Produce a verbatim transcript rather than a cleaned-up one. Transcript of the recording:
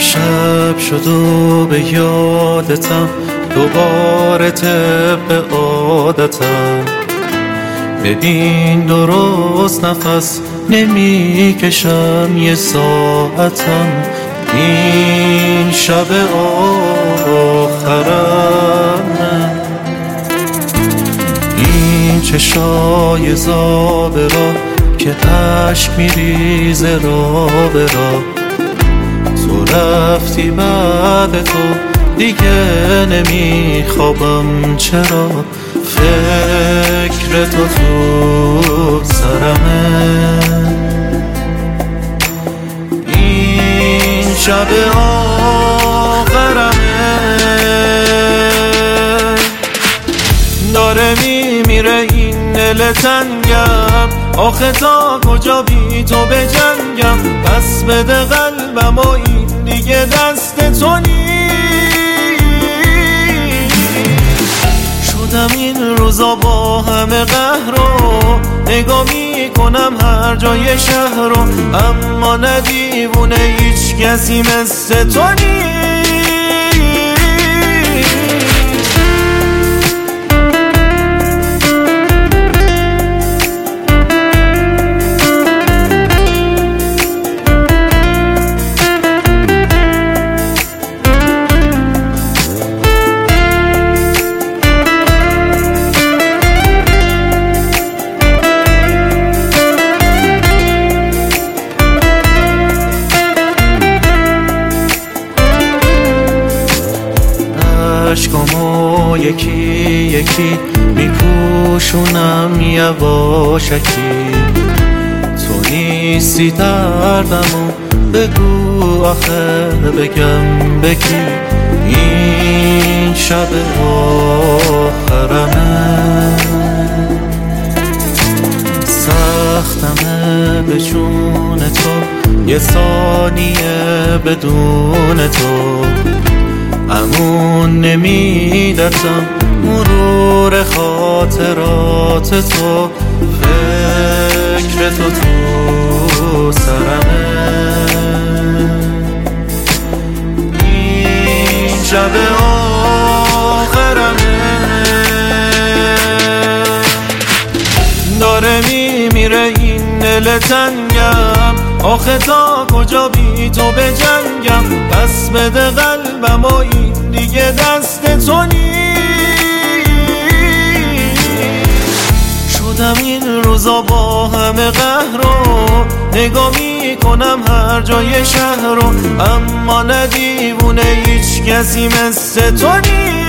شب شد و به یادتم دوباره طبق عادتم. ببین درست نفس نمی کشم یه ساعتم. این شب آخرم، این چشای زابرا که عشق میریزه را به را. تو رفتی بعد تو دیگه نمیخوابم، چرا فکر تو تو سرمه. این شب آخرمه، داره میمیره این دل تنگم. آخه تا کجا بی تو بجنگم؟ پس بده قلبم و این دیگه دست تو نیست. شدم این روزا با همه قهر و نگاه میکنم هر جای شهر رو، اما نه دیوونه هیچ کسی مثل تو نیست. عشقامو یکی یکی میپوشونم یواشکی. تو نیستی دردمو بگو آخه بگم بکی. این شب آخرمه، سختمه به جون تو یه ثانیه بدون تو. امون نمیدتم مرور خاطرات تو. فکر تو تو سرمه، این شب آخرمه، داره میمیره این دل تنگم. آخه تا کجا بی تو بجنگم؟ پس بده قلبم و این دیگه دست تو نیست. شدم این روزا با همه قهر و نگاه میکنم هر جای شهر رو، اما نه دیوونه هیچ کسی مثل تو نیست.